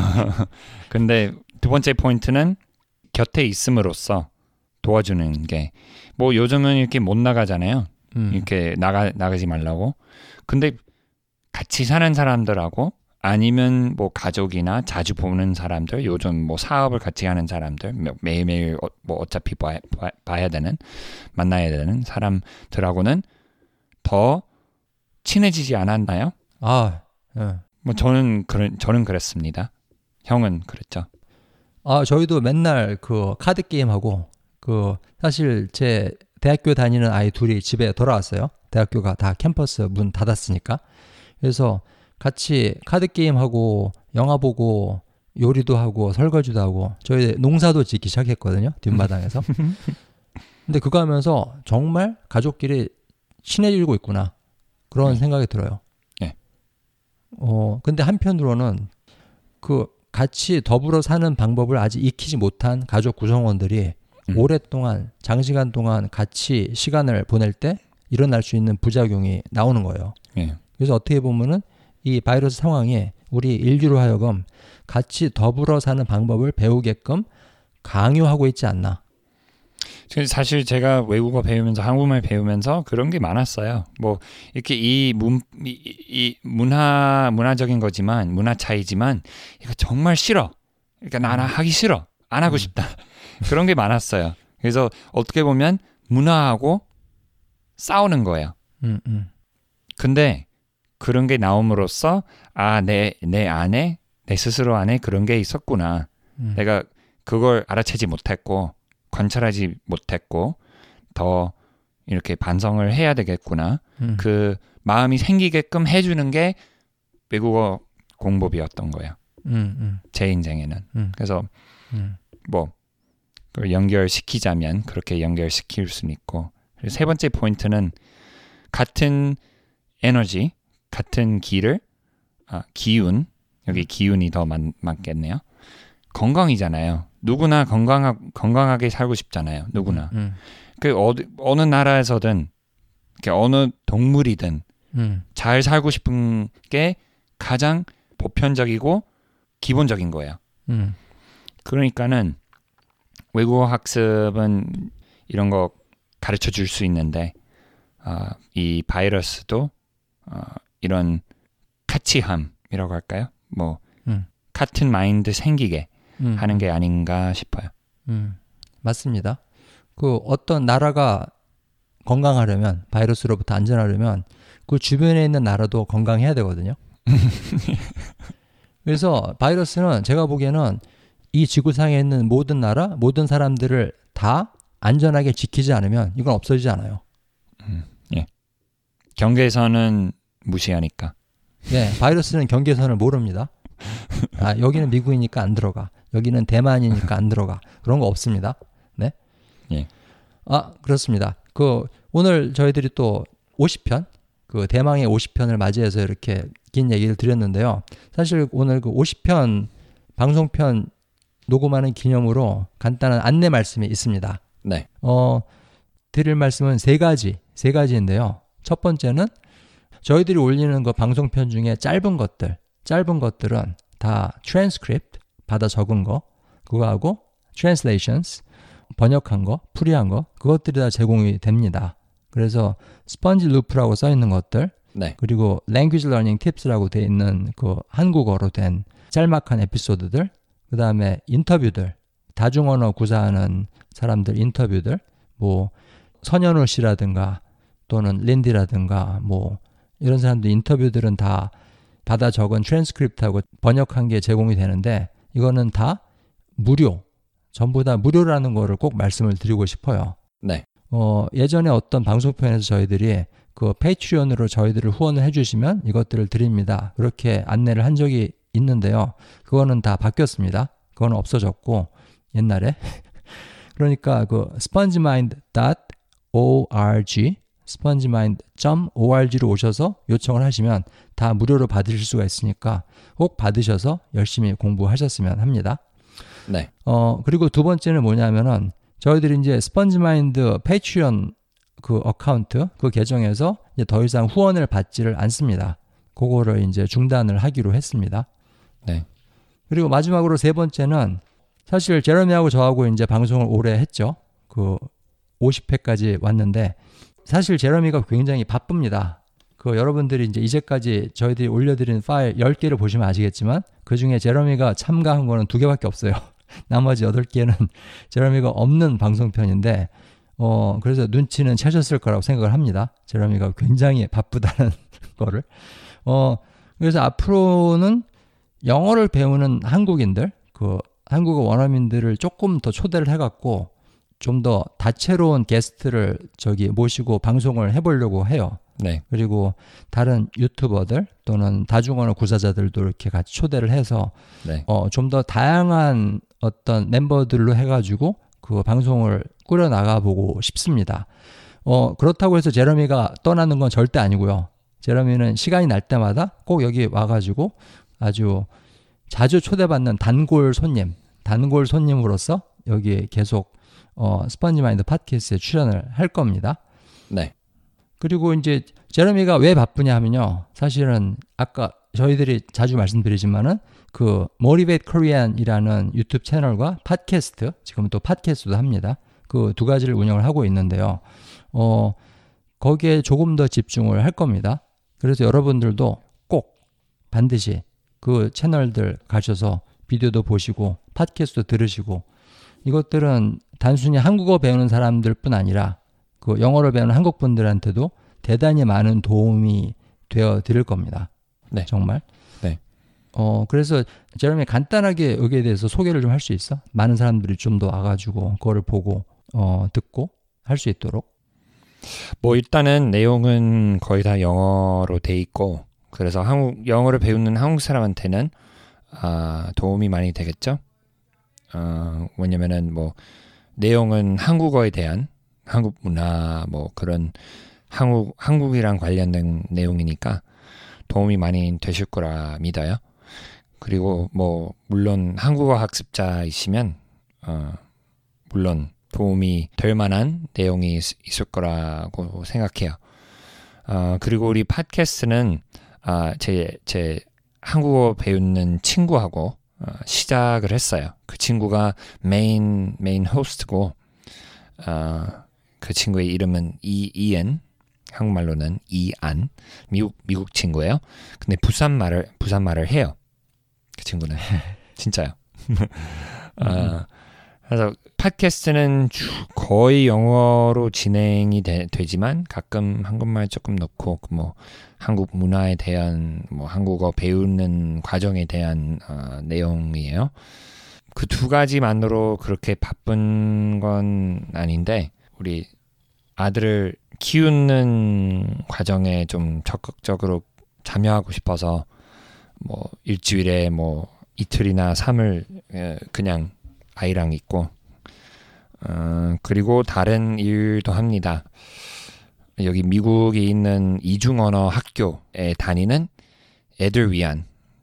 근데 두 번째 포인트는 곁에 있음으로써 도와주는 게 뭐 요즘은 이렇게 못 나가잖아요. 음. 이렇게 나가 나가지 말라고. 근데 같이 사는 사람들하고 아니면 뭐 가족이나 자주 보는 사람들, 요즘 뭐 사업을 같이 하는 사람들, 매일매일 어, 뭐 어차피 봐야, 봐야 되는 만나야 되는 사람들하고는 더 친해지지 않았나요? 아, 예. 뭐 저는 그런 저는 그랬습니다. 형은 그랬죠. 아, 저희도 맨날 그 카드 게임 하고 그 사실 제 대학교 다니는 아이 둘이 집에 돌아왔어요. 대학교가 다 캠퍼스 문 닫았으니까. 그래서 같이 카드 게임 하고 영화 보고 요리도 하고 설거지도 하고 저희 농사도 짓기 시작했거든요. 뒷마당에서. 근데 그거 하면서 정말 가족끼리 친해지고 있구나. 그런 네. 생각이 들어요. 네. 어, 근데 한편으로는 그 같이 더불어 사는 방법을 아직 익히지 못한 가족 구성원들이 음. 오랫동안 장시간 동안 같이 시간을 보낼 때 일어날 수 있는 부작용이 나오는 거예요. 네. 그래서 어떻게 보면은 이 바이러스 상황이 우리 인류로 하여금 같이 더불어 사는 방법을 배우게끔 강요하고 있지 않나. 사실 제가 외국어 배우면서 한국말 배우면서 그런 게 많았어요. 뭐 이렇게 이, 문, 이, 이 문화 문화적인 거지만 문화 차이지만 이거 정말 싫어. 그러니까 나나 하기 싫어. 안 하고 싶다. 그런 게 많았어요. 그래서 어떻게 보면 문화하고 싸우는 거예요. 음, 음. 근데 그런 게 나옴으로써 아, 내, 내 안에 내 스스로 안에 그런 게 있었구나. 음. 내가 그걸 알아채지 못했고 관찰하지 못했고 더 이렇게 반성을 해야 되겠구나. 음. 그 마음이 생기게끔 해주는 게 외국어 공부비였던 거예요. 음, 음. 제 인생에는. 음. 그래서 음. 뭐 그걸 연결시키자면 그렇게 연결시킬 수는 있고 그리고 세 번째 포인트는 같은 에너지, 같은 기를 아, 기운 여기 기운이 더 많, 많겠네요. 건강이잖아요. 누구나 건강하, 건강하게 살고 싶잖아요. 누구나. 음. 그 어디, 어느 나라에서든 어느 동물이든 음. 잘 살고 싶은 게 가장 보편적이고 기본적인 거예요. 음. 그러니까는 외국어 학습은 이런 거 가르쳐 줄 수 있는데 어, 이 바이러스도 어, 이런 같이함이라고 할까요? 뭐 음. 같은 마인드 생기게 음. 하는 게 아닌가 싶어요. 음. 맞습니다. 그 어떤 나라가 건강하려면 바이러스로부터 안전하려면 그 주변에 있는 나라도 건강해야 되거든요. 그래서 바이러스는 제가 보기에는 이 지구상에 있는 모든 나라, 모든 사람들을 다 안전하게 지키지 않으면 이건 없어지지 않아요. 음, 예. 경계선은 무시하니까. 네, 바이러스는 경계선을 모릅니다. 아, 여기는 미국이니까 안 들어가. 여기는 대만이니까 안 들어가. 그런 거 없습니다. 네. 예. 아, 그렇습니다. 그 오늘 저희들이 또 오십 편, 그 대망의 오십 편을 맞이해서 이렇게 긴 얘기를 드렸는데요. 사실 오늘 그 오십 편 방송편 녹음하는 기념으로 간단한 안내 말씀이 있습니다. 네. 어, 드릴 말씀은 세 가지, 세 가지인데요. 첫 번째는 저희들이 올리는 그 방송편 중에 짧은 것들, 짧은 것들은 다 transcript, 받아 적은 거, 그거하고 translations, 번역한 거, 풀이한 거, 그것들이 다 제공이 됩니다. 그래서 스펀지 루프라고 써 있는 것들, 네. 그리고 language learning tips라고 돼 있는 그 한국어로 된 짤막한 에피소드들, 그 다음에 인터뷰들, 다중언어 구사하는 사람들 인터뷰들, 뭐 선현우 씨라든가 또는 린디라든가 뭐 이런 사람들 인터뷰들은 다 받아 적은 트랜스크립트하고 번역한 게 제공이 되는데 이거는 다 무료, 전부 다 무료라는 거를 꼭 말씀을 드리고 싶어요. 네. 어, 예전에 어떤 방송편에서 저희들이 그 페이트리온으로 저희들을 후원을 해주시면 이것들을 드립니다. 그렇게 안내를 한 적이 있는데요. 그거는 다 바뀌었습니다. 그거는 없어졌고 옛날에 그러니까 그 스펀지마인드 닷 오알지 스펀지마인드 닷 오알지로 오셔서 요청을 하시면 다 무료로 받으실 수가 있으니까 꼭 받으셔서 열심히 공부하셨으면 합니다. 네. 어, 그리고 두 번째는 뭐냐면은 저희들이 이제 스펀지마인드 페이트리온 그 어카운트 그 계정에서 이제 더 이상 후원을 받지를 않습니다. 그거를 이제 중단을 하기로 했습니다. 네. 그리고 마지막으로 세 번째는 사실 제러미하고 저하고 이제 방송을 오래 했죠. 그 오십 회까지 왔는데 사실 제러미가 굉장히 바쁩니다. 그 여러분들이 이제 이제까지 저희들이 올려드린 파일 열 개를 보시면 아시겠지만 그 중에 제러미가 참가한 거는 두 개밖에 없어요. 나머지 여덟 개는 제러미가 없는 방송편인데 어 그래서 눈치는 채셨을 거라고 생각을 합니다. 제러미가 굉장히 바쁘다는 거를. 어 그래서 앞으로는 영어를 배우는 한국인들, 그 한국어 원어민들을 조금 더 초대를 해갖고 좀 더 다채로운 게스트를 저기 모시고 방송을 해보려고 해요. 네. 그리고 다른 유튜버들 또는 다중언어 구사자들도 이렇게 같이 초대를 해서 네. 어, 좀 더 다양한 어떤 멤버들로 해가지고 그 방송을 꾸려 나가보고 싶습니다. 어, 그렇다고 해서 제러미가 떠나는 건 절대 아니고요. 제러미는 시간이 날 때마다 꼭 여기 와가지고 아주 자주 초대받는 단골 손님, 단골 손님으로서 여기 계속 어, 스펀지마인드 팟캐스트에 출연을 할 겁니다. 네. 그리고 이제 제러미가 왜 바쁘냐 하면요. 사실은 아까 저희들이 자주 말씀드리지만은 그 Motivate Korean이라는 유튜브 채널과 팟캐스트, 지금 또 팟캐스트도 합니다. 그 두 가지를 운영을 하고 있는데요. 어, 거기에 조금 더 집중을 할 겁니다. 그래서 여러분들도 꼭 반드시 그 채널들 가셔서 비디오도 보시고 팟캐스트도 들으시고 이것들은 단순히 한국어 배우는 사람들뿐 아니라 그 영어를 배우는 한국 분들한테도 대단히 많은 도움이 되어 드릴 겁니다. 네. 정말. 네. 어, 그래서 제러미 간단하게 여기에 대해서 소개를 좀 할 수 있어? 많은 사람들이 좀 더 와가지고 그거를 보고 어, 듣고 할 수 있도록. 뭐 일단은 내용은 거의 다 영어로 돼 있고 그래서 한국 영어를 배우는 한국 사람한테는 아, 도움이 많이 되겠죠. 어, 왜냐면은 뭐 내용은 한국어에 대한 한국 문화 뭐 그런 한국 한국이랑 관련된 내용이니까 도움이 많이 되실 거라 믿어요. 그리고 뭐 물론 한국어 학습자이시면 어, 물론 도움이 될 만한 내용이 있, 있을 거라고 생각해요. 어, 그리고 우리 팟캐스트는 아, 제, 제 한국어 배우는 친구하고 어, 시작을 했어요. 그 친구가 메인 메인 호스트고 어, 그 친구의 이름은 이, 이엔 한국말로는 이안 미국 미국 친구예요. 근데 부산 말을 부산 말을 해요. 그 친구는 진짜요. 어, 그래서 팟캐스트는 주, 거의 영어로 진행이 되, 되지만 가끔 한국말 조금 넣고 뭐 한국 문화에 대한 뭐 한국어 배우는 과정에 대한 어, 내용이에요. 그 두 가지만으로 그렇게 바쁜 건 아닌데 우리 아들을 키우는 과정에 좀 적극적으로 참여하고 싶어서 뭐 일주일에 뭐 이틀이나 삼일 그냥 아이랑 있고 어, 그리고 다른 일도 합니다. 여기 미국에 있는 이중언어 학교에 다니는 애들 위한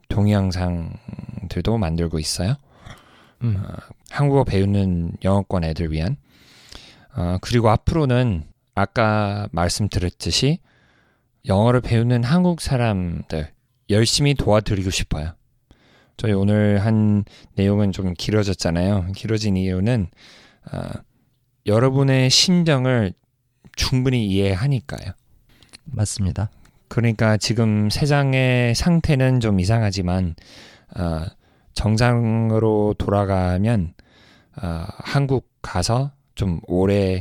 동영상들도 만들고 있어요. 음. 어, 한국어 배우는 영어권 애들 위한 어, 그리고 앞으로는 아까 말씀드렸듯이 영어를 배우는 한국 사람들 열심히 도와드리고 싶어요. 저희 오늘 한 내용은 좀 길어졌잖아요. 길어진 이유는 어, 여러분의 심정을 충분히 이해하니까요. 맞습니다. 그러니까 지금 세상의 상태는 좀 이상하지만 어, 정상으로 돌아가면 어, 한국 가서 좀 오래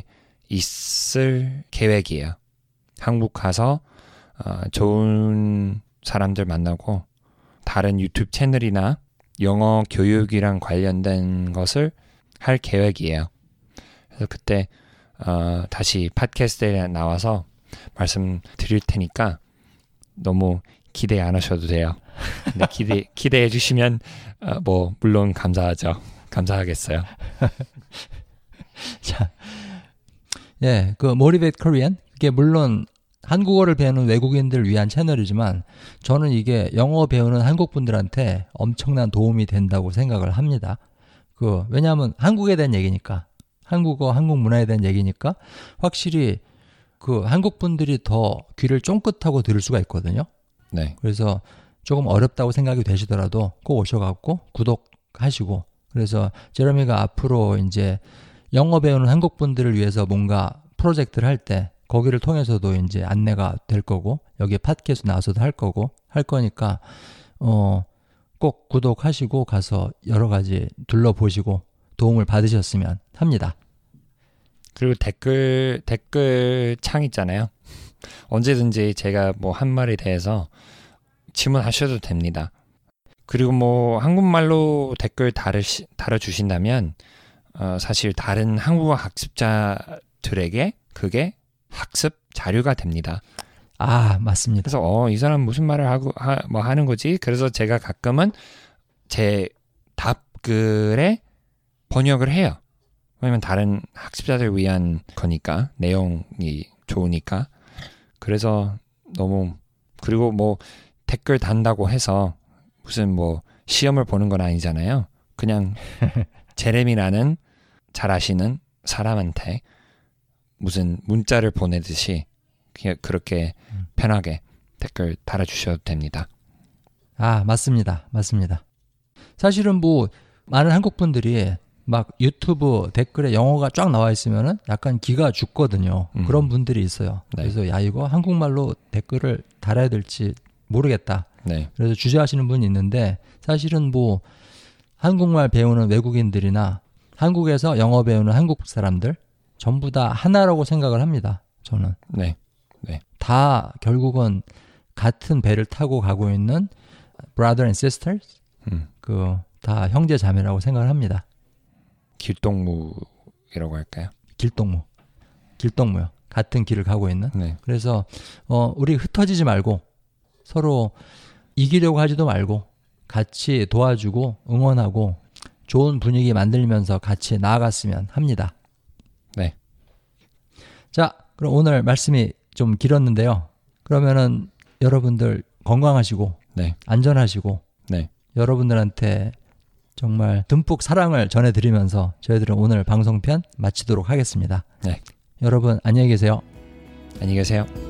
있을 계획이에요. 한국 가서 어, 좋은 사람들 만나고 다른 유튜브 채널이나 영어 교육이랑 관련된 것을 할 계획이에요. 그래서 그때 어, 다시 팟캐스트에 나와서 말씀드릴 테니까 너무 기대 안 하셔도 돼요. 근데 기대 기대해 주시면 어, 뭐 물론 감사하죠. 감사하겠어요. 자, 예, 그 Motivate Korean 이게 물론 한국어를 배우는 외국인들을 위한 채널이지만 저는 이게 영어 배우는 한국 분들한테 엄청난 도움이 된다고 생각을 합니다. 그 왜냐하면 한국에 대한 얘기니까, 한국어, 한국 문화에 대한 얘기니까 확실히 그 한국 분들이 더 귀를 쫑긋하고 들을 수가 있거든요. 네. 그래서 조금 어렵다고 생각이 되시더라도 꼭 오셔갖고 구독하시고, 그래서 제러미가 앞으로 이제 영어 배우는 한국 분들을 위해서 뭔가 프로젝트를 할 때 거기를 통해서도 이제 안내가 될 거고, 여기 팟캐스트 나와서도 할 거고 할 거니까 어, 꼭 구독하시고 가서 여러 가지 둘러보시고 도움을 받으셨으면 합니다. 그리고 댓글 댓글 창 있잖아요. 언제든지 제가 뭐 한 말에 대해서 질문하셔도 됩니다. 그리고 뭐 한국말로 댓글 달으시, 달아주신다면 어, 사실 다른 한국어 학습자들에게 그게 학습 자료가 됩니다. 아, 맞습니다. 그래서 어, 이 사람 무슨 말을 하고 하, 뭐 하는 거지? 그래서 제가 가끔은 제 답글에 번역을 해요. 왜냐면 다른 학습자들 위한 거니까 내용이 좋으니까. 그래서 너무 그리고 뭐 댓글 단다고 해서 무슨 뭐 시험을 보는 건 아니잖아요. 그냥 제레미라는 잘 아시는 사람한테 무슨 문자를 보내듯이 그냥 그렇게 편하게 댓글 달아주셔도 됩니다. 아, 맞습니다. 맞습니다. 사실은 뭐 많은 한국 분들이 막 유튜브 댓글에 영어가 쫙 나와 있으면은 약간 기가 죽거든요. 음. 그런 분들이 있어요. 네. 그래서 야, 이거 한국말로 댓글을 달아야 될지 모르겠다. 네. 그래서 주저하시는 분이 있는데 사실은 뭐 한국말 배우는 외국인들이나 한국에서 영어 배우는 한국 사람들 전부 다 하나라고 생각을 합니다. 저는. 네. 다 결국은 같은 배를 타고 가고 있는 brother and sisters, 음. 그 다 형제 자매라고 생각을 합니다. 길동무라고 할까요? 길동무, 길동무요. 같은 길을 가고 있는. 네. 그래서 어, 우리 흩어지지 말고 서로 이기려고 하지도 말고 같이 도와주고 응원하고 좋은 분위기 만들면서 같이 나아갔으면 합니다. 네. 자, 그럼 오늘 말씀이 좀 길었는데요. 그러면은 여러분들 건강하시고 네. 안전하시고 네. 여러분들한테 정말 듬뿍 사랑을 전해드리면서 저희들은 오늘 방송편 마치도록 하겠습니다. 네. 여러분 안녕히 계세요. 안녕히 계세요.